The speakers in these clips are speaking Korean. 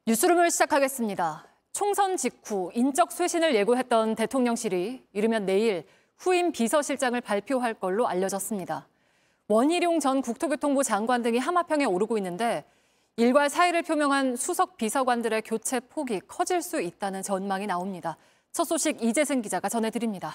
뉴스룸을 시작하겠습니다. 총선 직후 인적 쇄신을 예고했던 대통령실이 이르면 내일 후임 비서실장을 발표할 걸로 알려졌습니다. 원희룡 전 국토교통부 장관 등이 하마평에 오르고 있는데 일괄 사의를 표명한 수석 비서관들의 교체 폭이 커질 수 있다는 전망이 나옵니다. 첫 소식 이재승 기자가 전해드립니다.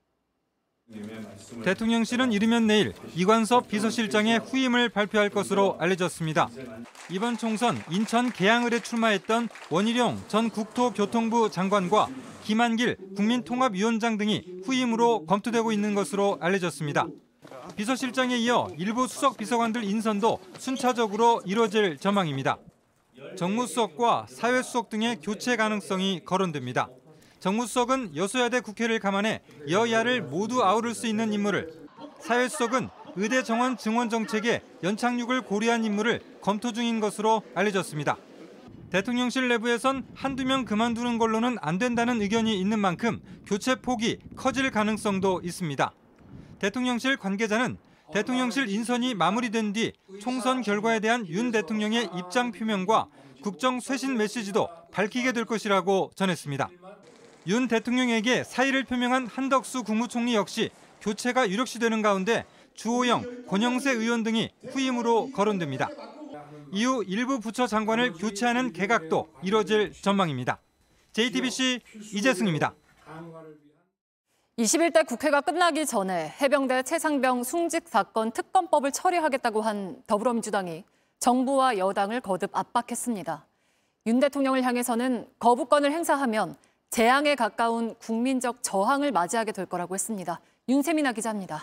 대통령실은 이르면 내일 이관섭 비서실장의 후임을 발표할 것으로 알려졌습니다. 이번 총선 인천 계양을에 출마했던 원희룡 전 국토교통부 장관과 김한길 국민통합위원장 등이 후임으로 검토되고 있는 것으로 알려졌습니다. 비서실장에 이어 일부 수석 비서관들 인선도 순차적으로 이뤄질 전망입니다. 정무수석과 사회수석 등의 교체 가능성이 거론됩니다. 정무수석은 여소야대 국회를 감안해 여야를 모두 아우를 수 있는 인물을, 사회수석은 의대 정원 증원 정책의 연착륙을 고려한 인물을 검토 중인 것으로 알려졌습니다. 대통령실 내부에선 한두 명 그만두는 걸로는 안 된다는 의견이 있는 만큼 교체 폭이 커질 가능성도 있습니다. 대통령실 관계자는 대통령실 인선이 마무리된 뒤 총선 결과에 대한 윤 대통령의 입장 표명과 국정 쇄신 메시지도 밝히게 될 것이라고 전했습니다. 윤 대통령에게 사의를 표명한 한덕수 국무총리 역시 교체가 유력시되는 가운데 주호영, 권영세 의원 등이 후임으로 거론됩니다. 이후 일부 부처 장관을 교체하는 개각도 이뤄질 전망입니다. JTBC 이재승입니다. 21대 국회가 끝나기 전에 해병대 최상병 승직 사건 특검법을 처리하겠다고 한 더불어민주당이 정부와 여당을 거듭 압박했습니다. 윤 대통령을 향해서는 거부권을 행사하면 재앙에 가까운 국민적 저항을 맞이하게 될 거라고 했습니다. 윤세민아 기자입니다.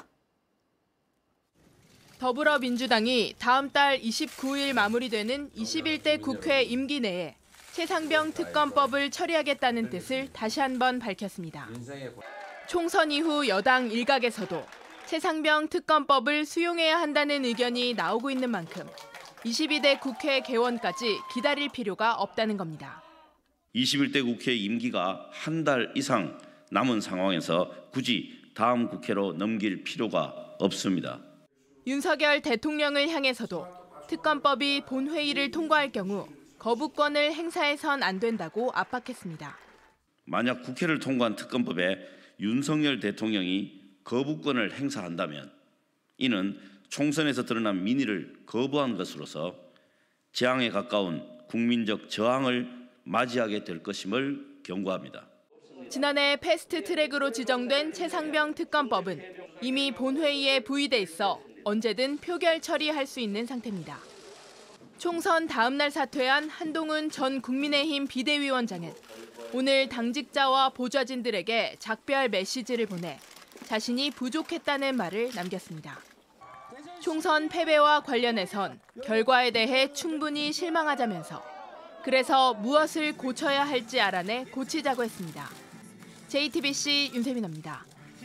더불어민주당이 다음 달 29일 마무리되는 21대 국회 임기 내에 최상병 특검법을 처리하겠다는 뜻을 다시 한번 밝혔습니다. 총선 이후 여당 일각에서도 최상병 특검법을 수용해야 한다는 의견이 나오고 있는 만큼 22대 국회 개원까지 기다릴 필요가 없다는 겁니다. 21대 국회 임기가 한 달 이상 남은 상황에서 굳이 다음 국회로 넘길 필요가 없습니다. 윤석열 대통령을 향해서도 특검법이 본회의를 통과할 경우 거부권을 행사해선 안 된다고 압박했습니다. 만약 국회를 통과한 특검법에 윤석열 대통령이 거부권을 행사한다면 이는 총선에서 드러난 민의를 거부한 것으로서 재앙에 가까운 국민적 저항을 맞이하게 될 것임을 경고합니다. 지난해 패스트트랙으로 지정된 최상병 특검법은 이미 본회의에 부의돼 있어 언제든 표결 처리할 수 있는 상태입니다. 총선 다음 날 사퇴한 한동훈 전 국민의힘 비대위원장은 오늘 당직자와 보좌진들에게 작별 메시지를 보내 자신이 부족했다는 말을 남겼습니다. 총선 패배와 관련해선 결과에 대해 충분히 실망하자면서 그래서 무엇을 고쳐야 할지 알아내 고치자고 했습니다. JTBC 윤세민입니다.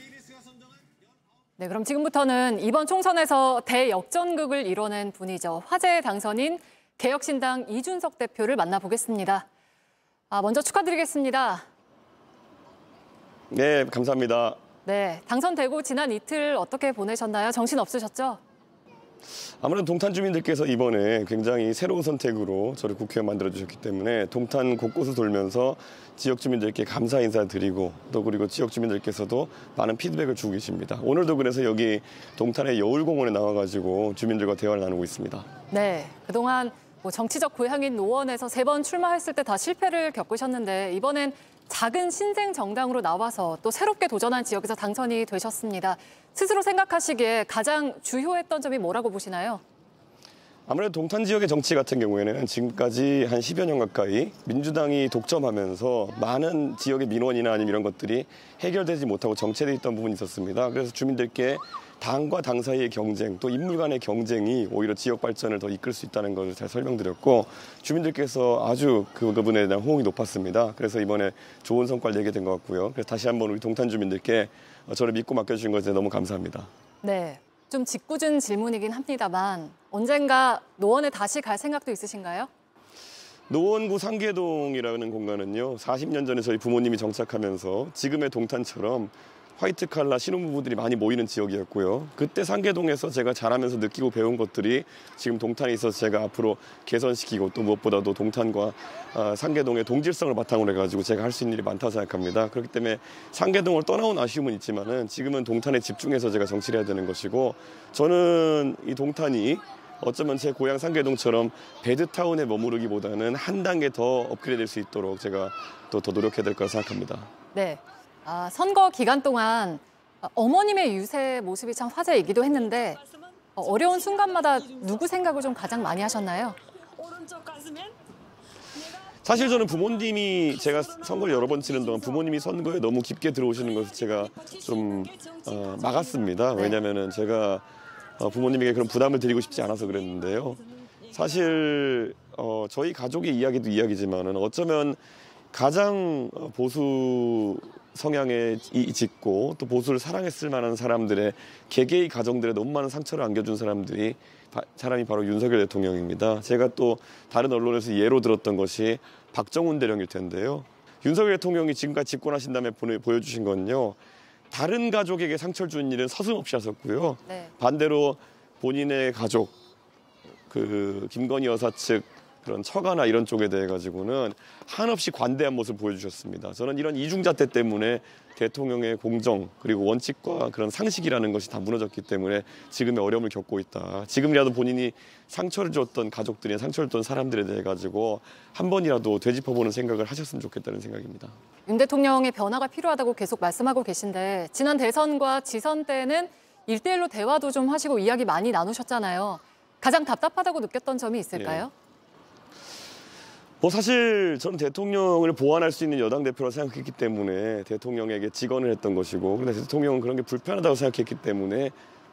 네, 그럼 지금부터는 이번 총선에서 대역전극을 이뤄낸 분이죠. 화제의 당선인 개혁신당 이준석 대표를 만나보겠습니다. 먼저 축하드리겠습니다. 네, 감사합니다. 네, 당선되고 지난 이틀 어떻게 보내셨나요? 정신 없으셨죠? 아무래도 동탄 주민들께서 이번에 굉장히 새로운 선택으로 저를 국회의원 만들어주셨기 때문에 동탄 곳곳을 돌면서 지역 주민들께 감사 인사드리고 또 그리고 지역 주민들께서도 많은 피드백을 주고 계십니다. 오늘도 그래서 여기 동탄의 여울공원에 나와가지고 주민들과 대화를 나누고 있습니다. 네, 그동안 정치적 고향인 노원에서 3번 출마했을 때 다 실패를 겪으셨는데 이번엔 작은 신생 정당으로 나와서 또 새롭게 도전한 지역에서 당선이 되셨습니다. 스스로 생각하시기에 가장 주요했던 점이 뭐라고 보시나요? 아무래도 동탄 지역의 정치 같은 경우에는 지금까지 한 10여 년 가까이 민주당이 독점하면서 많은 지역의 민원이나 아니면 이런 것들이 해결되지 못하고 정체돼 있던 부분이 있었습니다. 그래서 주민들께 당과 당 사이의 경쟁, 또 인물 간의 경쟁이 오히려 지역 발전을 더 이끌 수 있다는 것을 잘 설명드렸고 주민들께서 아주 그 부분에 대한 호응이 높았습니다. 그래서 이번에 좋은 성과를 내게 된 것 같고요. 그래서 다시 한번 우리 동탄 주민들께 저를 믿고 맡겨주신 것에 너무 감사합니다. 네, 좀 짓궂은 질문이긴 합니다만 언젠가 노원에 다시 갈 생각도 있으신가요? 노원구 상계동이라는 공간은요. 40년 전에 저희 부모님이 정착하면서 지금의 동탄처럼 화이트 칼라 신혼부부들이 많이 모이는 지역이었고요. 그때 상계동에서 제가 자라면서 느끼고 배운 것들이 지금 동탄에 있어서 제가 앞으로 개선시키고 또 무엇보다도 동탄과 상계동의 동질성을 바탕으로 해가지고 제가 할 수 있는 일이 많다고 생각합니다. 그렇기 때문에 상계동을 떠나온 아쉬움은 있지만은 지금은 동탄에 집중해서 제가 정치를 해야 되는 것이고, 저는 이 동탄이 어쩌면 제 고향 상계동처럼 배드타운에 머무르기보다는 한 단계 더 업그레이드 될 수 있도록 제가 또 더 노력해야 될 거라 생각합니다. 네. 선거 기간 동안 어머님의 유세 모습이 참 화제이기도 했는데 어려운 순간마다 누구 생각을 좀 가장 많이 하셨나요? 사실 저는 부모님이, 제가 선거를 여러 번 치는 동안 부모님이 선거에 너무 깊게 들어오시는 것을 제가 좀 막았습니다. 왜냐하면 제가 부모님에게 그런 부담을 드리고 싶지 않아서 그랬는데요. 사실 저희 가족의 이야기도 이야기지만은 어쩌면 가장 보수 성향에 짙고 또 보수를 사랑했을 만한 사람들의 개개의 가정들에 너무 많은 상처를 안겨준 사람이 바로 윤석열 대통령입니다. 제가 또 다른 언론에서 예로 들었던 것이 박정훈 대령일 텐데요. 윤석열 대통령이 지금까지 집권하신 다음에 보여주신 건요, 다른 가족에게 상처를 준 일은 서슴없이 하셨고요. 네. 반대로 본인의 가족, 김건희 여사 측 그런 처가나 이런 쪽에 대해 가지고는 한없이 관대한 모습을 보여주셨습니다. 저는 이런 이중잣대 때문에 대통령의 공정 그리고 원칙과 그런 상식이라는 것이 다 무너졌기 때문에 지금의 어려움을 겪고 있다. 지금이라도 본인이 상처를 줬던 가족들이, 상처를 줬던 사람들에 대해 가지고 한 번이라도 되짚어보는 생각을 하셨으면 좋겠다는 생각입니다. 윤 대통령의 변화가 필요하다고 계속 말씀하고 계신데 지난 대선과 지선 때는 1대1로 대화도 좀 하시고 이야기 많이 나누셨잖아요. 가장 답답하다고 느꼈던 점이 있을까요? 사실 저는 대통령을 보완할 수 있는 여당 대표라 생각했기 때문에 대통령에게 직언을 했던 것이고, 근데 대통령은 그런 게 불편하다고 생각했기 때문에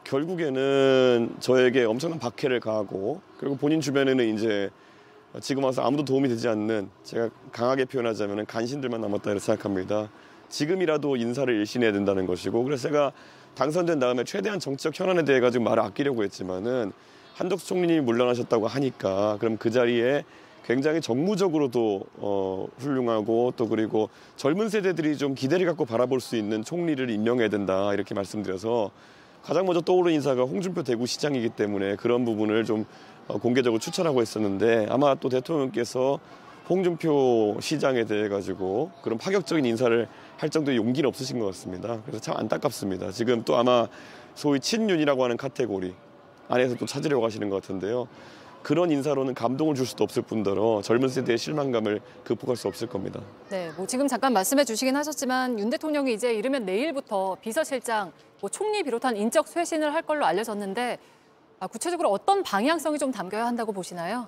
결국에는 저에게 엄청난 박해를 가하고, 그리고 본인 주변에는 이제 지금 와서 아무도 도움이 되지 않는, 제가 강하게 표현하자면 간신들만 남았다 이렇게 생각합니다. 지금이라도 인사를 일신해야 된다는 것이고, 그래서 제가 당선된 다음에 최대한 정치적 현안에 대해 가지고 말을 아끼려고 했지만은 한덕수 총리님이 물러나셨다고 하니까 그럼 그 자리에 굉장히 정무적으로도 훌륭하고 또 그리고 젊은 세대들이 좀 기대를 갖고 바라볼 수 있는 총리를 임명해야 된다 이렇게 말씀드려서 가장 먼저 떠오른 인사가 홍준표 대구시장이기 때문에 그런 부분을 좀 공개적으로 추천하고 있었는데, 아마 또 대통령께서 홍준표 시장에 대해 가지고 그런 파격적인 인사를 할 정도의 용기는 없으신 것 같습니다. 그래서 참 안타깝습니다. 지금 또 아마 소위 친윤이라고 하는 카테고리 안에서 또 찾으려고 하시는 것 같은데요. 그런 인사로는 감동을 줄 수도 없을 뿐더러 젊은 세대의 실망감을 극복할 수 없을 겁니다. 네, 지금 잠깐 말씀해 주시긴 하셨지만 윤 대통령이 이제 이르면 내일부터 비서실장, 총리 비롯한 인적 쇄신을 할 걸로 알려졌는데 구체적으로 어떤 방향성이 좀 담겨야 한다고 보시나요?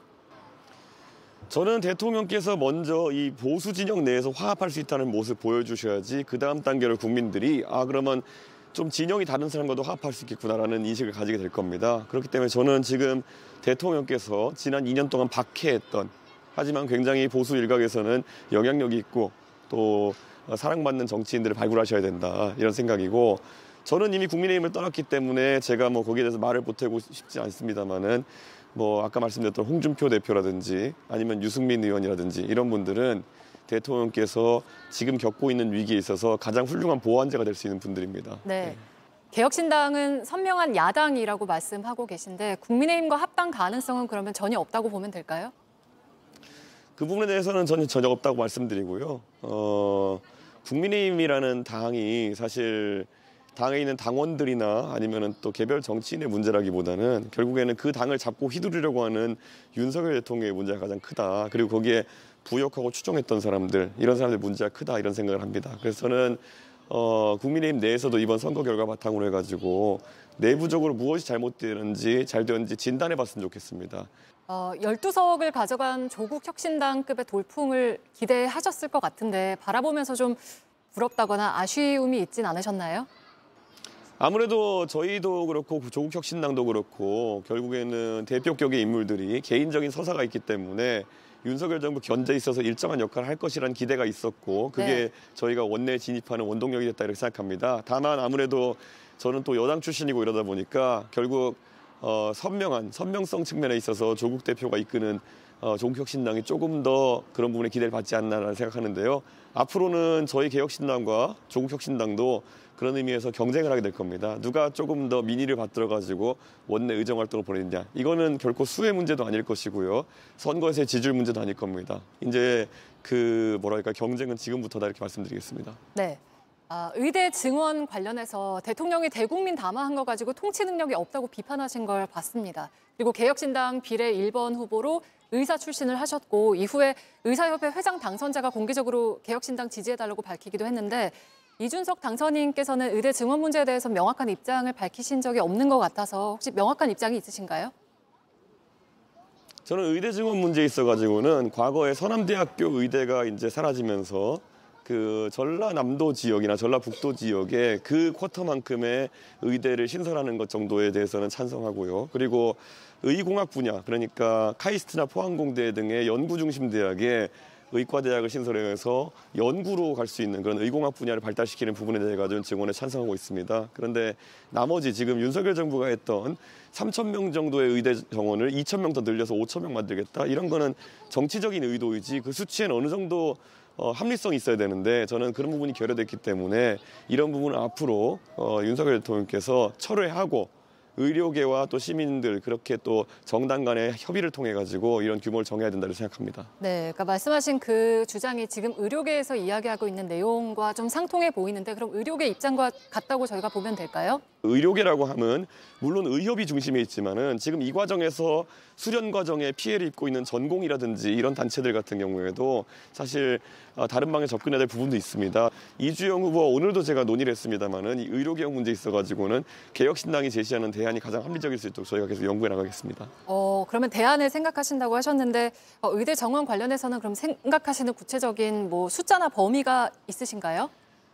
저는 대통령께서 먼저 이 보수 진영 내에서 화합할 수 있다는 모습을 보여주셔야지 그 다음 단계로 국민들이 그러면 좀 진영이 다른 사람과도 화합할 수 있겠구나라는 인식을 가지게 될 겁니다. 그렇기 때문에 저는 지금 대통령께서 지난 2년 동안 박해했던, 하지만 굉장히 보수 일각에서는 영향력이 있고 또 사랑받는 정치인들을 발굴하셔야 된다 이런 생각이고, 저는 이미 국민의힘을 떠났기 때문에 제가 거기에 대해서 말을 보태고 싶지 않습니다만은 아까 말씀드렸던 홍준표 대표라든지 아니면 유승민 의원이라든지 이런 분들은 대통령께서 지금 겪고 있는 위기에 있어서 가장 훌륭한 보완제가 될 수 있는 분들입니다. 네. 개혁신당은 선명한 야당이라고 말씀하고 계신데 국민의힘과 합당 가능성은 그러면 전혀 없다고 보면 될까요? 그 부분에 대해서는 전혀 없다고 말씀드리고요. 국민의힘이라는 당이 사실 당에 있는 당원들이나 아니면 또 개별 정치인의 문제라기보다는 결국에는 그 당을 잡고 휘두르려고 하는 윤석열 대통령의 문제가 가장 크다. 그리고 거기에 부역하고 추종했던 사람들, 이런 사람들 문제가 크다 이런 생각을 합니다. 그래서 저는 국민의힘 내에서도 이번 선거 결과 바탕으로 해가지고 내부적으로 무엇이 잘못되는지 잘 되었는지 진단해봤으면 좋겠습니다. 12석을 가져간 조국 혁신당급의 돌풍을 기대하셨을 것 같은데 바라보면서 좀 부럽다거나 아쉬움이 있진 않으셨나요? 아무래도 저희도 그렇고 조국 혁신당도 그렇고 결국에는 대표격의 인물들이 개인적인 서사가 있기 때문에 윤석열 정부 견제에 있어서 일정한 역할을 할 것이라는 기대가 있었고 그게 네. 저희가 원내에 진입하는 원동력이 됐다 이렇게 생각합니다. 다만 아무래도 저는 또 여당 출신이고 이러다 보니까 결국 선명성 측면에 있어서 조국 대표가 이끄는 조국혁신당이 조금 더 그런 부분에 기대를 받지 않나라는 생각하는데요. 앞으로는 저희 개혁신당과 조국혁신당도 그런 의미에서 경쟁을 하게 될 겁니다. 누가 조금 더 민의를 받들어가지고 원내 의정활동을 벌이느냐. 이거는 결코 수혜 문제도 아닐 것이고요. 선거에서의 지지율 문제도 아닐 겁니다. 이제 경쟁은 지금부터다 이렇게 말씀드리겠습니다. 네. 의대 증원 관련해서 대통령이 대국민 담화한 거 가지고 통치 능력이 없다고 비판하신 걸 봤습니다. 그리고 개혁신당 비례 1번 후보로 의사 출신을 하셨고 이후에 의사협회 회장 당선자가 공개적으로 개혁신당 지지해달라고 밝히기도 했는데 이준석 당선인께서는 의대 증원 문제에 대해서 명확한 입장을 밝히신 적이 없는 것 같아서 혹시 명확한 입장이 있으신가요? 저는 의대 증원 문제에 있어가지고는 과거에 서남대학교 의대가 이제 사라지면서 그 전라남도 지역이나 전라북도 지역에 그 쿼터만큼의 의대를 신설하는 것 정도에 대해서는 찬성하고요. 그리고 의공학 분야, 그러니까 카이스트나 포항공대 등의 연구 중심 대학에 의과대학을 신설해서 연구로 갈 수 있는 그런 의공학 분야를 발달시키는 부분에 대해 가지고 증원에 찬성하고 있습니다. 그런데 나머지 지금 윤석열 정부가 했던 3,000명 정도의 의대 정원을 2,000명 더 늘려서 5,000명 만들겠다. 이런 거는 정치적인 의도이지 그 수치에는 어느 정도 합리성이 있어야 되는데 저는 그런 부분이 결여됐기 때문에 이런 부분은 앞으로 윤석열 대통령께서 철회하고 의료계와 또 시민들 그렇게 또 정당 간의 협의를 통해 가지고 이런 규모를 정해야 된다고 생각합니다. 네, 그러니까 말씀하신 그 주장이 지금 의료계에서 이야기하고 있는 내용과 좀 상통해 보이는데 그럼 의료계 입장과 같다고 저희가 보면 될까요? 의료계라고 하면 물론 의협이 중심에 있지만은 지금 이 과정에서 수련 과정에 피해를 입고 있는 전공이라든지 이런 단체들 같은 경우에도 사실 다른 방에 접근해야 될 부분도 있습니다. 이주영 후보와 오늘도 제가 논의를 했습니다만은 이 의료개혁 문제에 있어가지고는 개혁신당이 제시하는 대안이 가장 합리적일 수 있도록 저희가 계속 연구해 나가겠습니다. 그러면 대안을 생각하신다고 하셨는데 의대 정원 관련해서는 그럼 생각하시는 구체적인 숫자나 범위가 있으신가요?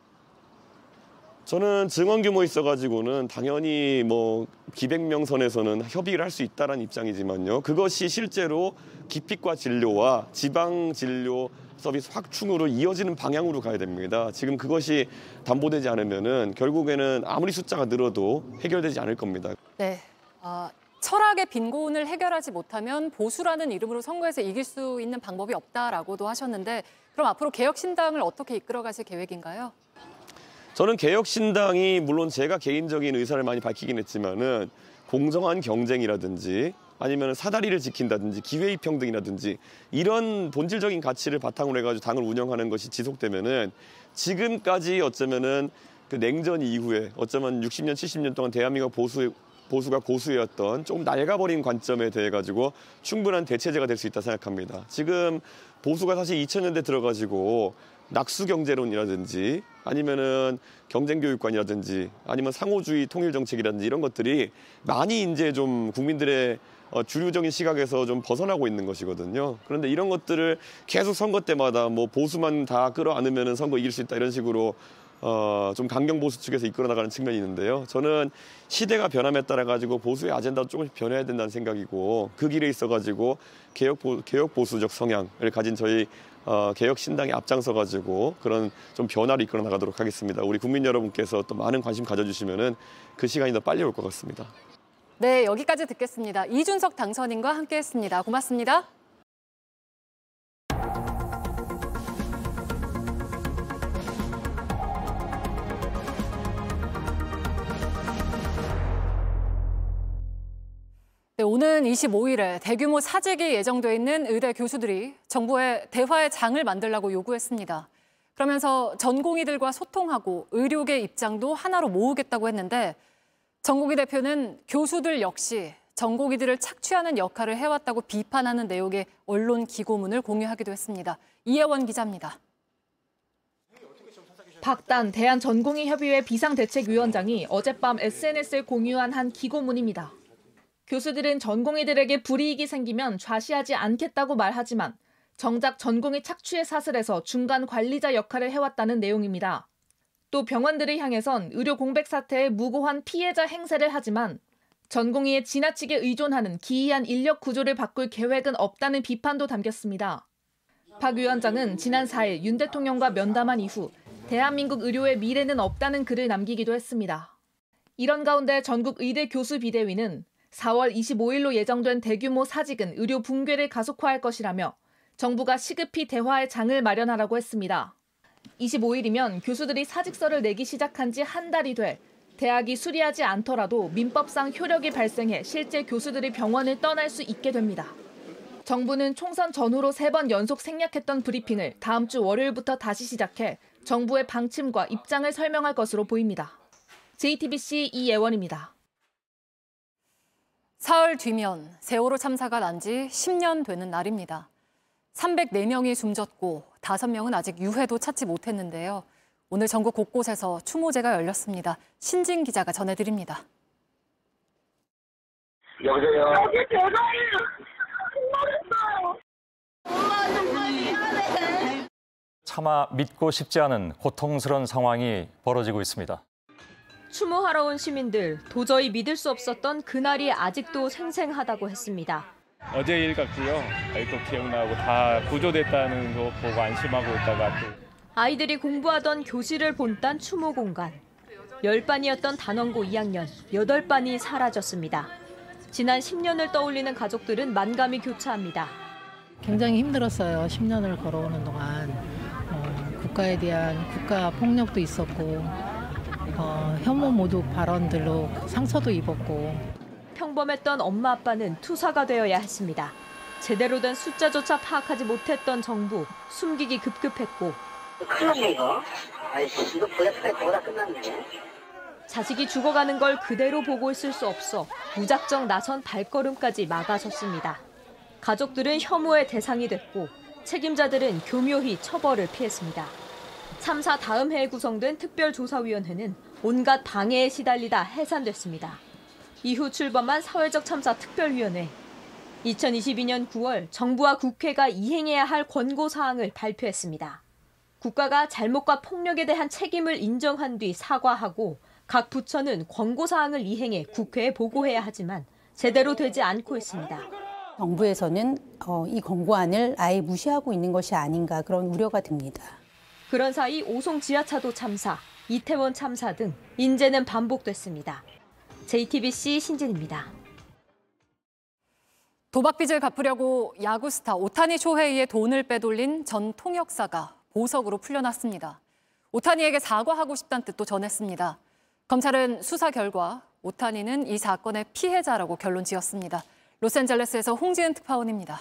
저는 증원 규모에 있어가지고는 당연히 기백명 선에서는 협의를 할 수 있다는 입장이지만요. 그것이 실제로 기피과 진료와 지방 진료 서비스 확충으로 이어지는 방향으로 가야 됩니다. 지금 그것이 담보되지 않으면은 결국에는 아무리 숫자가 늘어도 해결되지 않을 겁니다. 네. 철학의 빈곤을 해결하지 못하면 보수라는 이름으로 선거에서 이길 수 있는 방법이 없다라고도 하셨는데 그럼 앞으로 개혁신당을 어떻게 이끌어가실 계획인가요? 저는 개혁신당이 물론 제가 개인적인 의사를 많이 밝히긴 했지만은 공정한 경쟁이라든지 아니면 사다리를 지킨다든지 기회이평등이라든지 이런 본질적인 가치를 바탕으로 해가지고 당을 운영하는 것이 지속되면은 지금까지 어쩌면은 그 냉전 이후에 어쩌면 60년, 70년 동안 대한민국 보수가 고수였던 조금 낡아버린 관점에 대해 가지고 충분한 대체제가 될 수 있다 생각합니다. 지금 보수가 사실 2000년대 들어가지고 낙수경제론이라든지 아니면은 경쟁교육관이라든지 아니면 상호주의 통일정책이라든지 이런 것들이 많이 이제 좀 국민들의 주류적인 시각에서 좀 벗어나고 있는 것이거든요. 그런데 이런 것들을 계속 선거 때마다 보수만 다 끌어안으면은 선거 이길 수 있다 이런 식으로 좀 강경 보수 측에서 이끌어 나가는 측면이 있는데요. 저는 시대가 변함에 따라 가지고 보수의 아젠다도 조금씩 변해야 된다는 생각이고 그 길에 있어 가지고 개혁 보수적 성향을 가진 저희 개혁신당에 앞장서 가지고 그런 좀 변화를 이끌어 나가도록 하겠습니다. 우리 국민 여러분께서 또 많은 관심 가져주시면은 그 시간이 더 빨리 올 것 같습니다. 네, 여기까지 듣겠습니다. 이준석 당선인과 함께했습니다. 고맙습니다. 네, 오는 25일에 대규모 사직이 예정돼 있는 의대 교수들이 정부에 대화의 장을 만들라고 요구했습니다. 그러면서 전공의들과 소통하고 의료계 입장도 하나로 모으겠다고 했는데 전공의 대표는 교수들 역시 전공의들을 착취하는 역할을 해왔다고 비판하는 내용의 언론 기고문을 공유하기도 했습니다. 이혜원 기자입니다. 박단 대한전공의협의회 비상대책위원장이 어젯밤 SNS에 공유한 한 기고문입니다. 교수들은 전공의들에게 불이익이 생기면 좌시하지 않겠다고 말하지만 정작 전공의 착취의 사슬에서 중간 관리자 역할을 해왔다는 내용입니다. 또 병원들을 향해선 의료 공백 사태의 무고한 피해자 행세를 하지만 전공의에 지나치게 의존하는 기이한 인력 구조를 바꿀 계획은 없다는 비판도 담겼습니다. 박 위원장은 지난 4일 윤 대통령과 면담한 이후 대한민국 의료의 미래는 없다는 글을 남기기도 했습니다. 이런 가운데 전국 의대 교수 비대위는 4월 25일로 예정된 대규모 사직은 의료 붕괴를 가속화할 것이라며 정부가 시급히 대화의 장을 마련하라고 했습니다. 25일이면 교수들이 사직서를 내기 시작한 지 한 달이 돼 대학이 수리하지 않더라도 민법상 효력이 발생해 실제 교수들이 병원을 떠날 수 있게 됩니다. 정부는 총선 전후로 3번 연속 생략했던 브리핑을 다음 주 월요일부터 다시 시작해 정부의 방침과 입장을 설명할 것으로 보입니다. JTBC 이예원입니다. 사흘 뒤면 세월호 참사가 난 지 10년 되는 날입니다. 304명이 숨졌고 5명은 아직 유해도 찾지 못했는데요. 오늘 전국 곳곳에서 추모제가 열렸습니다. 신진 기자가 전해드립니다. 여보세요? 여기 대박이에요. 엄마 좀 미안해. 차마 믿고 싶지 않은 고통스러운 상황이 벌어지고 있습니다. 추모하러 온 시민들, 도저히 믿을 수 없었던 그날이 아직도 생생하다고 했습니다. 어제 일 같고요. 아직도 기억나고 다 구조됐다는 거 보고 안심하고 있다가 또. 아이들이 공부하던 교실을 본딴 추모 공간. 10반이었던 단원고 2학년, 8반이 사라졌습니다. 지난 10년을 떠올리는 가족들은 만감이 교차합니다. 굉장히 힘들었어요. 10년을 걸어오는 동안. 국가에 대한 국가 폭력도 있었고 혐오 모독 발언들로 상처도 입었고. 평범했던 엄마 아빠는 투사가 되어야 했습니다. 제대로 된 숫자조차 파악하지 못했던 정부, 숨기기 급급했고. 큰일 났네 이거. 이거 보다 끝났네. 자식이 죽어가는 걸 그대로 보고 있을 수 없어 무작정 나선 발걸음까지 막아섰습니다. 가족들은 혐오의 대상이 됐고 책임자들은 교묘히 처벌을 피했습니다. 참사 다음 해에 구성된 특별조사위원회는 온갖 방해에 시달리다 해산됐습니다. 이후 출범한 사회적 참사 특별위원회. 2022년 9월 정부와 국회가 이행해야 할 권고사항을 발표했습니다. 국가가 잘못과 폭력에 대한 책임을 인정한 뒤 사과하고 각 부처는 권고사항을 이행해 국회에 보고해야 하지만 제대로 되지 않고 있습니다. 정부에서는 이 권고안을 아예 무시하고 있는 것이 아닌가 그런 우려가 듭니다. 그런 사이 오송 지하차도 참사, 이태원 참사 등 인재는 반복됐습니다. JTBC 신진입니다. 도박빚을 갚으려고 야구 스타 오타니 쇼헤이의 돈을 빼돌린 전 통역사가 보석으로 풀려났습니다. 오타니에게 사과하고 싶다는 뜻도 전했습니다. 검찰은 수사 결과 오타니는 이 사건의 피해자라고 결론 지었습니다. 로스앤젤레스에서 홍지은 특파원입니다.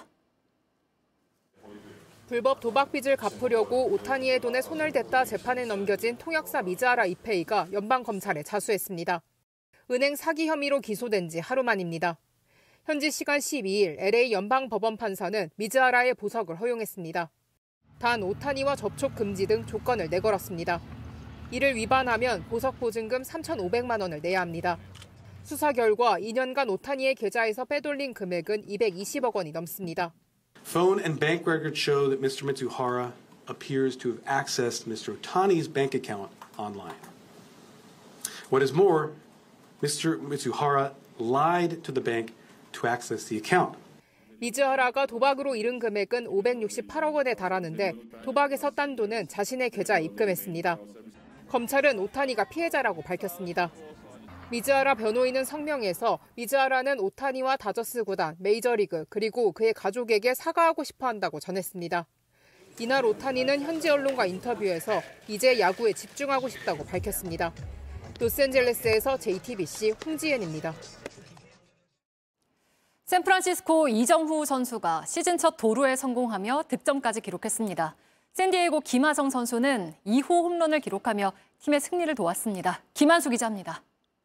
불법 도박빚을 갚으려고 오타니의 돈에 손을 댔다 재판에 넘겨진 통역사 미즈하라 이페이가 연방검찰에 자수했습니다. 은행 사기 혐의로 기소된 지 하루 만입니다. 현지 시간 12일 LA 연방법원 판사는 미즈하라의 보석을 허용했습니다. 단 오타니와 접촉 금지 등 조건을 내걸었습니다. 이를 위반하면 보석 보증금 3,500만 원을 내야 합니다. 수사 결과 2년간 오타니의 계좌에서 빼돌린 금액은 220억 원이 넘습니다. Phone and bank records show that Mr. Mitsuhara appears to have accessed Mr. Otani's bank account online. What is more, Mr. Mitsuhara lied to the bank to access the account. 미즈하라가 도박으로 잃은 금액은 568억 원에 달하는데 도박에서 딴 돈은 자신의 계좌에 입금했습니다. 검찰은 오타니가 피해자라고 밝혔습니다. 미즈하라 변호인은 성명에서 미즈하라는 오타니와 다저스 구단, 메이저리그 그리고 그의 가족에게 사과하고 싶어 한다고 전했습니다. 이날 오타니는 현지 언론과 인터뷰에서 이제 야구에 집중하고 싶다고 밝혔습니다. 로스앤젤레스에서 JTBC 홍지은입니다. 샌프란시스코 이정후 선수가 시즌 첫 도루에 성공하며 득점까지 기록했습니다. 샌디에이고 김하성 선수는 2호 홈런을 기록하며 팀의 승리를 도왔습니다. 김한수 기자입니다.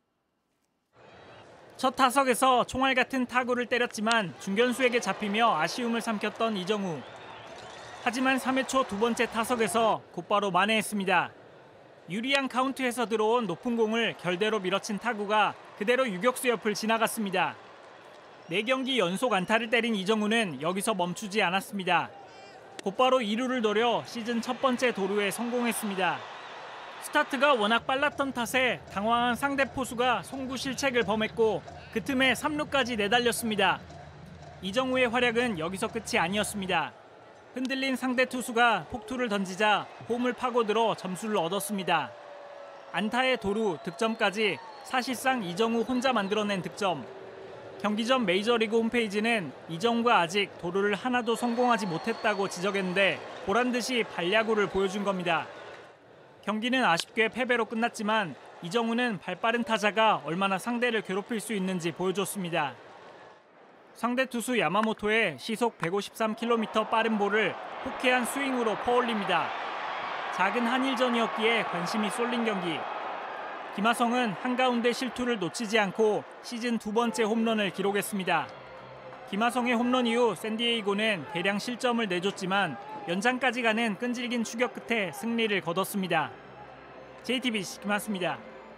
첫 타석에서 총알 같은 타구를 때렸지만 중견수에게 잡히며 아쉬움을 삼켰던 이정후. 하지만 3회 초 두 번째 타석에서 곧바로 만회했습니다. 유리한 카운트에서 들어온 높은 공을 결대로 밀어친 타구가 그대로 유격수 옆을 지나갔습니다. 4경기 연속 안타를 때린 이정후는 여기서 멈추지 않았습니다. 곧바로 2루를 노려 시즌 첫 번째 도루에 성공했습니다. 스타트가 워낙 빨랐던 탓에 당황한 상대 포수가 송구 실책을 범했고 그 틈에 3루까지 내달렸습니다. 이정후의 활약은 여기서 끝이 아니었습니다. 흔들린 상대 투수가 폭투를 던지자 홈을 파고들어 점수를 얻었습니다. 안타의 도루, 득점까지 사실상 이정후 혼자 만들어낸 득점. 경기 전 메이저리그 홈페이지는 이정우가 아직 도루를 하나도 성공하지 못했다고 지적했는데 보란 듯이 발야구를 보여준 겁니다. 경기는 아쉽게 패배로 끝났지만 이정우는 발빠른 타자가 얼마나 상대를 괴롭힐 수 있는지 보여줬습니다. 상대 투수 야마모토의 시속 153km 빠른 볼을 호쾌한 스윙으로 퍼올립니다. 작은 한일전이었기에 관심이 쏠린 경기. 김하성은 한가운데 실투를 놓치지 않고 시즌 2번째 홈런을 기록했습니다. 김하성의 홈런 이후 샌디에이고는 대량 실점을 내줬지만 연장까지 가는 끈질긴 추격 끝에 승리를 거뒀습니다. JTBC 김하수입니다.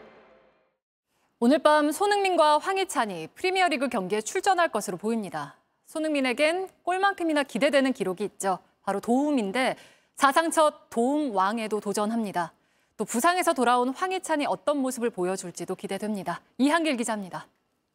오늘 밤 손흥민과 황희찬이 프리미어리그 경기에 출전할 것으로 보입니다. 손흥민에겐 골만큼이나 기대되는 기록이 있죠. 바로 도움인데 사상 첫 도움 왕에도 도전합니다. 또 부상에서 돌아온 황희찬이 어떤 모습을 보여줄지도 기대됩니다. 이한길 기자입니다.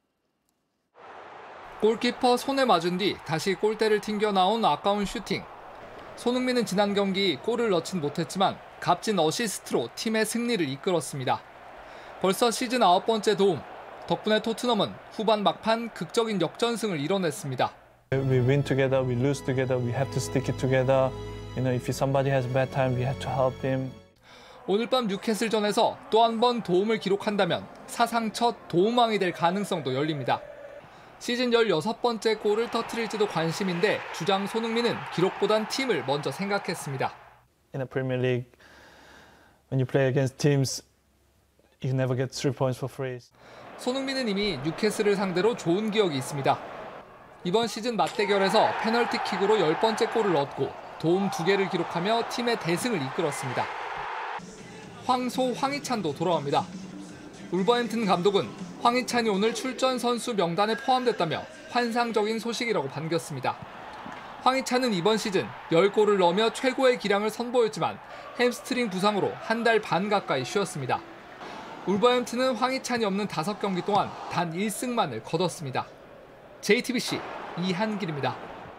골키퍼 손에 맞은 뒤 다시 골대를 튕겨 나온 아까운 슈팅. 손흥민은 지난 경기 골을 넣진 못했지만 값진 어시스트로 팀의 승리를 이끌었습니다. 벌써 시즌 9번째 도움. 덕분에 토트넘은 후반 막판 극적인 역전승을 이뤄냈습니다. We win together, we lose together, we have to stick it together. You know, if somebody has a bad time, we have to help him. 오늘 밤 뉴캐슬전에서 또 한 번 도움을 기록한다면 사상 첫 도움왕이 될 가능성도 열립니다. 시즌 16번째 골을 터뜨릴지도 관심인데 주장 손흥민은 기록보단 팀을 먼저 생각했습니다. In the Premier League, when you play against teams, you never get 3 points for free. 손흥민은 이미 뉴캐슬을 상대로 좋은 기억이 있습니다. 이번 시즌 맞대결에서 페널티킥으로 10번째 골을 얻고 도움 2개를 기록하며 팀의 대승을 이끌었습니다. 황소 황희찬도 돌아옵니다. 울버햄튼 감독은 황희찬이 오늘 출전 선수 명단에 포함됐다며 환상적인 소식이라고 반겼습니다. 황희찬은 이번 시즌 10골을 넣으며 최고의 기량을 선보였지만 햄스트링 부상으로 한 달 반 가까이 쉬었습니다. 울버햄튼은 황희찬이 없는 5경기 동안 단 1승만을 거뒀습니다. JTBC 이한길입니다.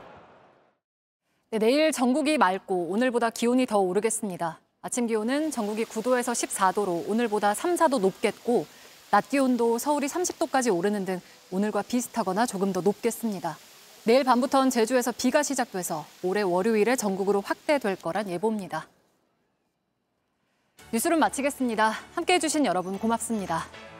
네, 내일 전국이 맑고 오늘보다 기온이 더 오르겠습니다. 아침 기온은 전국이 9도에서 14도로 오늘보다 3, 4도 높겠고 낮 기온도 서울이 30도까지 오르는 등 오늘과 비슷하거나 조금 더 높겠습니다. 내일 밤부터는 제주에서 비가 시작돼서 올해 월요일에 전국으로 확대될 거란 예보입니다. 뉴스룸 마치겠습니다. 함께해 주신 여러분 고맙습니다.